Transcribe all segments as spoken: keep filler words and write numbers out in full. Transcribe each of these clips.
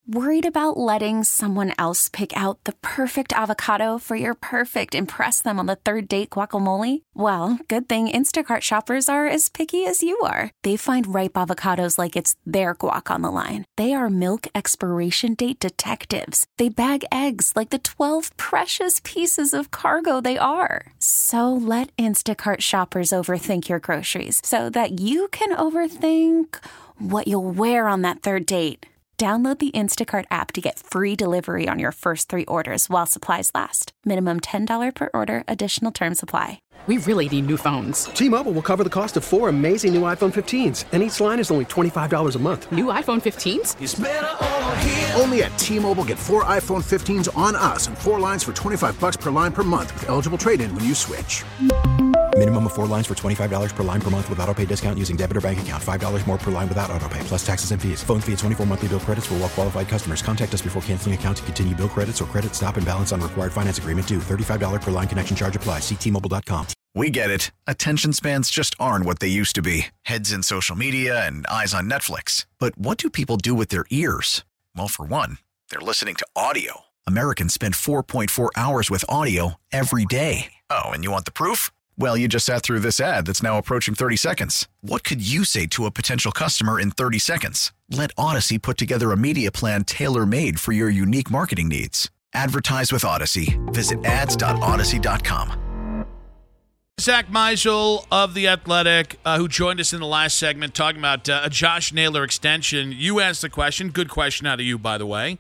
Worried about letting someone else pick out the perfect avocado for your perfect impress them on the third date guacamole? Well, good thing Instacart shoppers are as picky as you are. They find ripe avocados like it's their guac on the line. They are milk expiration date detectives. They bag eggs like the twelve precious pieces of cargo they are. So let Instacart shoppers overthink your groceries so that you can overthink what you'll wear on that third date. Download the Instacart app to get free delivery on your first three orders while supplies last. Minimum ten dollars per order. Additional terms apply. We really need new phones. T-Mobile will cover the cost of four amazing new iPhone fifteens, and each line is only twenty-five dollars a month. New iPhone fifteens? It's better over here. Only at T-Mobile, get four iPhone fifteens on us and four lines for twenty-five dollars per line per month with eligible trade-in when you switch. Minimum of four lines for twenty-five dollars per line per month with autopay discount using debit or bank account. five dollars more per line without autopay, plus taxes and fees. Phone fee at twenty-four monthly bill credits for well-qualified customers. Contact us before canceling account to continue bill credits or credit stop and balance on required finance agreement due. thirty-five dollars per line connection charge applies. See T Mobile dot com. We get it. Attention spans just aren't what they used to be. Heads in social media and eyes on Netflix. But what do people do with their ears? Well, for one, they're listening to audio. Americans spend four point four hours with audio every day. Oh, and you want the proof? Well, you just sat through this ad that's now approaching thirty seconds. What could you say to a potential customer in thirty seconds? Let Odyssey put together a media plan tailor-made for your unique marketing needs. Advertise with Odyssey. Visit ads dot odyssey dot com. Zach Meisel of The Athletic, uh, who joined us in the last segment talking about uh, a Josh Naylor extension. You asked the question. Good question out of you, by the way.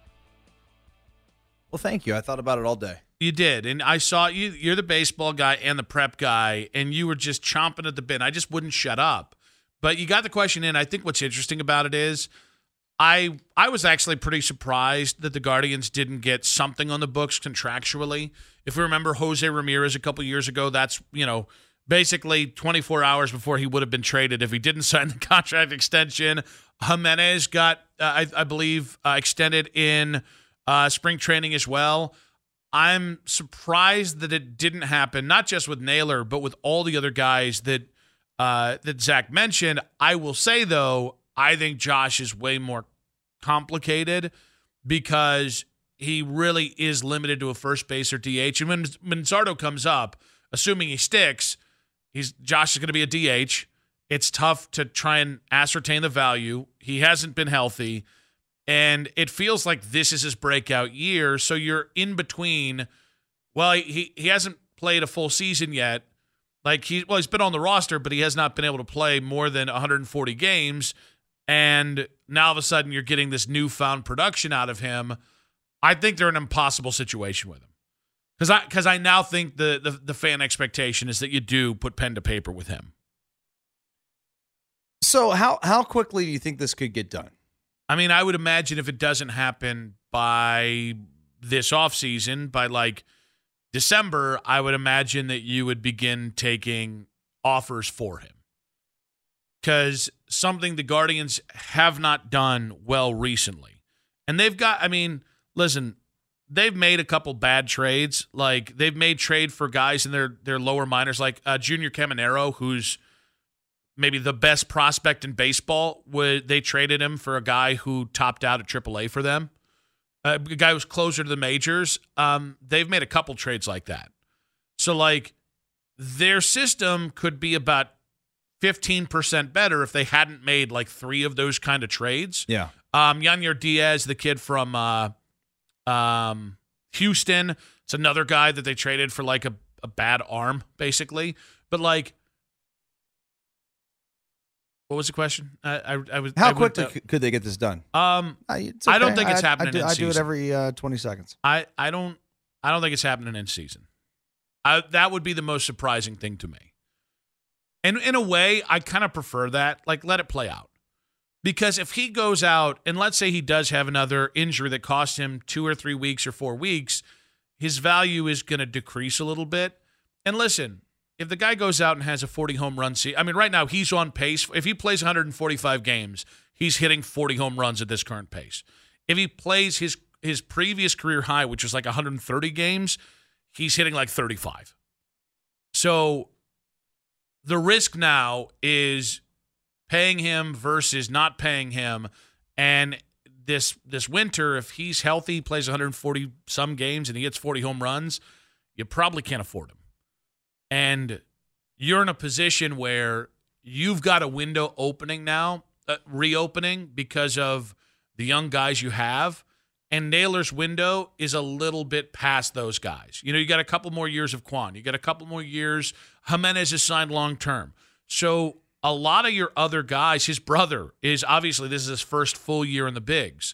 Well, thank you. I thought about it all day. You did, and I saw you. You're the baseball guy and the prep guy, and you were just chomping at the bit. I just wouldn't shut up. But you got the question in. I think what's interesting about it is I I was actually pretty surprised that the Guardians didn't get something on the books contractually. If we remember Jose Ramirez a couple years ago, that's, you know, basically twenty-four hours before he would have been traded if he didn't sign the contract extension. Jimenez got, uh, I, I believe, uh, extended in uh, spring training as well. I'm surprised that it didn't happen, not just with Naylor, but with all the other guys that uh, that Zach mentioned. I will say, though, I think Josh is way more complicated because he really is limited to a first base or D H. And when, when Zardo comes up, assuming he sticks, he's Josh is going to be a D H. It's tough to try and ascertain the value. He hasn't been healthy. And it feels like this is his breakout year. So you're in between. Well, he he hasn't played a full season yet. Like he well, he's been on the roster, but he has not been able to play more than one hundred forty games. And now all of a sudden you're getting this newfound production out of him. I think they're in an impossible situation with him. Because I because I now think the, the the fan expectation is that you do put pen to paper with him. So how how quickly do you think this could get done? I mean, I would imagine if it doesn't happen by this offseason, by like December, I would imagine that you would begin taking offers for him. Because something the Guardians have not done well recently. And they've got, I mean, listen, they've made a couple bad trades. Like, they've made trade for guys in their, their lower minors, like uh, Junior Caminero, who's maybe the best prospect in baseball. Would they traded him for a guy who topped out at triple A for them, uh, a guy who was closer to the majors. Um, they've made a couple trades like that. So, like, their system could be about fifteen percent better if they hadn't made, like, three of those kind of trades. Yeah. Um, Yanier Diaz, the kid from uh, um, Houston, it's another guy that they traded for, like, a, a bad arm, basically. But, like, what was the question? I, I, I was. How I would, quickly uh, could they get this done? Um, Uh, it's I don't okay. think it's I- happening I do, in I do season. it every uh, twenty seconds. I, I don't I don't think it's happening in season. I, that would be the most surprising thing to me. And in a way, I kind of prefer that. Like, let it play out. Because if he goes out, and let's say he does have another injury that costs him two or three weeks or four weeks, his value is going to decrease a little bit. And listen, if the guy goes out and has a forty home run season, I mean, right now he's on pace. If he plays one hundred forty-five games, he's hitting forty home runs at this current pace. If he plays his his previous career high, which is like one hundred thirty games, he's hitting like thirty-five. So the risk now is paying him versus not paying him. And this this winter, if he's healthy, plays one hundred forty some games, and he hits forty home runs, you probably can't afford him. And you're in a position where you've got a window opening now, uh, reopening because of the young guys you have. And Naylor's window is a little bit past those guys. You know, you got a couple more years of Quan. You got a couple more years. Jimenez is signed long-term. So a lot of your other guys, his brother is obviously, this is his first full year in the bigs.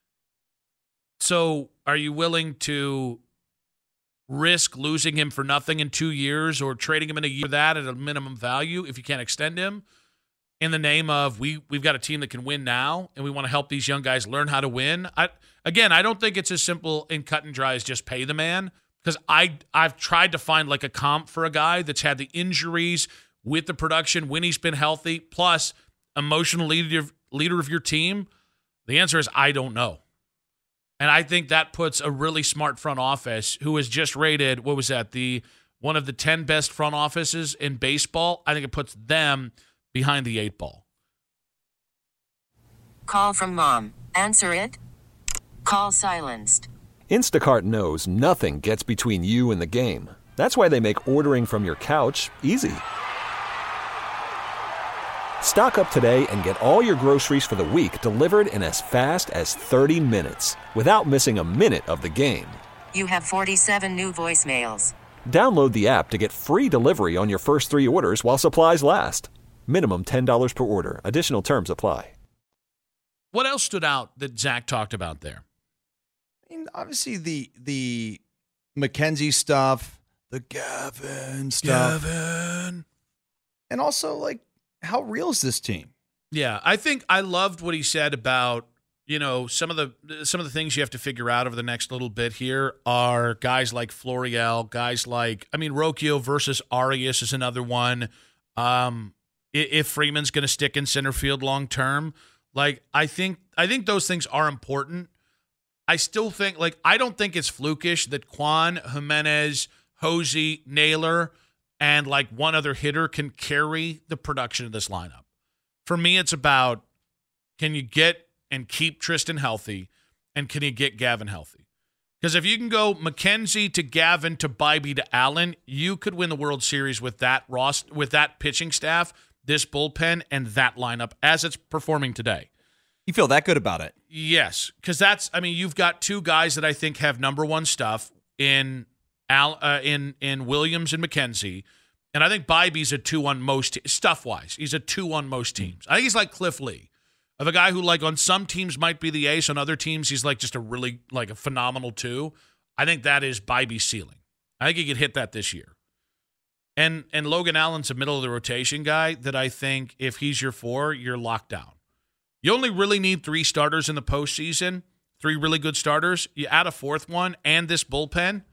So are you willing to risk losing him for nothing in two years or trading him in a year that at a minimum value if you can't extend him in the name of we, we've got a team that can win now and we want to help these young guys learn how to win? I, again, I don't think it's as simple and cut and dry as just pay the man, because I, I've tried to find like a comp for a guy that's had the injuries with the production when he's been healthy, plus emotional leader, leader of your team. The answer is I don't know. And I think that puts a really smart front office who was just rated, what was that, the one of the ten best front offices in baseball. I think it puts them behind the eight ball. Call from mom. Answer it. Call silenced. Instacart knows nothing gets between you and the game. That's why they make ordering from your couch easy. Stock up today and get all your groceries for the week delivered in as fast as thirty minutes without missing a minute of the game. You have forty-seven new voicemails. Download the app to get free delivery on your first three orders while supplies last. Minimum ten dollars per order. Additional terms apply. What else stood out that Zach talked about there? I mean, obviously the the McKenzie stuff, the Gavin stuff. Gavin. And also, like, how real is this team? Yeah, I think I loved what he said about, you know, some of the some of the things you have to figure out over the next little bit here are guys like Florial, guys like, I mean, Rocchio versus Arias is another one. Um, if Freeman's going to stick in center field long term, like I think I think those things are important. I still think, like, I don't think it's flukish that Quan, Jimenez, Hosey, Naylor, and like one other hitter can carry the production of this lineup. For me, it's about, can you get and keep Tristan healthy, and can you get Gavin healthy? Because if you can go McKenzie to Gavin to Bybee to Allen, you could win the World Series with that roster, with that pitching staff, this bullpen, and that lineup as it's performing today. You feel that good about it? Yes, because that's, I mean, you've got two guys that I think have number one stuff in Al, uh, in in Williams and McKenzie, and I think Bybee's a two on most stuff wise. He's a two on most teams. I think he's like Cliff Lee, of a guy who like on some teams might be the ace, on other teams he's like just a really like a phenomenal two. I think that is Bybee's ceiling. I think he could hit that this year. And and Logan Allen's a middle of the rotation guy that I think if he's your four, you're locked down. You only really need three starters in the postseason, three really good starters. You add a fourth one and this bullpen.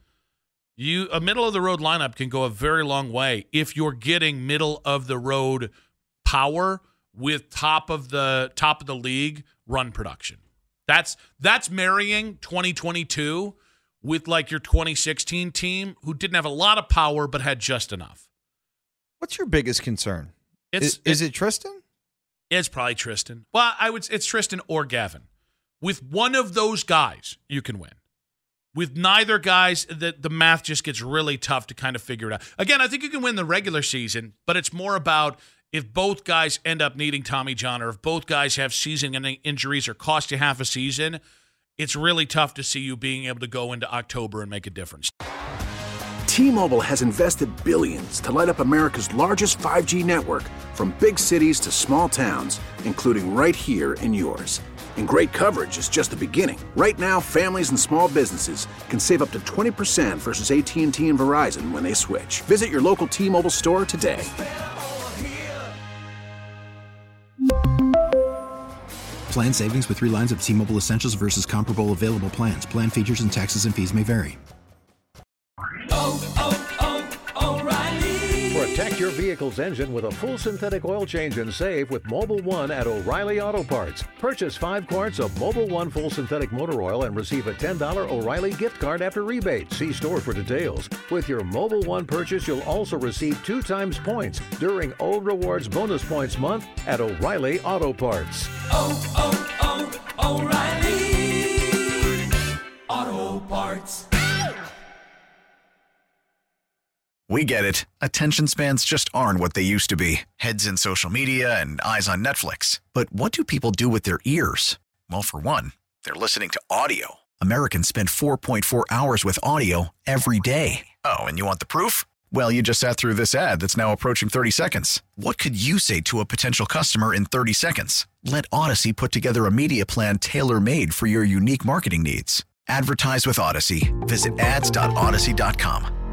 You a middle-of-the-road lineup can go a very long way if you're getting middle-of-the-road power with top of the top of the league run production. That's that's marrying twenty twenty-two with like your twenty sixteen team who didn't have a lot of power but had just enough. What's your biggest concern? It's, is, is it Tristan? It's probably Tristan. Well, I would. It's Tristan or Gavin. With one of those guys, you can win. With neither guys, the, the math just gets really tough to kind of figure it out. Again, I think you can win the regular season, but it's more about if both guys end up needing Tommy John or if both guys have season-ending injuries or cost you half a season, it's really tough to see you being able to go into October and make a difference. T-Mobile has invested billions to light up America's largest five G network, from big cities to small towns, including right here in yours. And great coverage is just the beginning. Right now, families and small businesses can save up to twenty percent versus A T and T and Verizon when they switch. Visit your local T-Mobile store today. Plan savings with three lines of T-Mobile Essentials versus comparable available plans. Plan features and taxes and fees may vary. Oh, oh, oh, O'Reilly. Protect your vehicle's engine with a full synthetic oil change and save with Mobil one at O'Reilly Auto Parts. Purchase five quarts of Mobil one full synthetic motor oil and receive a ten dollars O'Reilly gift card after rebate. See store for details. With your Mobil one purchase, you'll also receive two times points during O Rewards Bonus Points Month at O'Reilly Auto Parts. Oh, oh, oh, O'Reilly Auto Parts. We get it. Attention spans just aren't what they used to be. Heads in social media and eyes on Netflix. But what do people do with their ears? Well, for one, they're listening to audio. Americans spend four point four hours with audio every day. Oh, and you want the proof? Well, you just sat through this ad that's now approaching thirty seconds. What could you say to a potential customer in thirty seconds? Let Odyssey put together a media plan tailor-made for your unique marketing needs. Advertise with Odyssey. Visit ads dot odyssey dot com.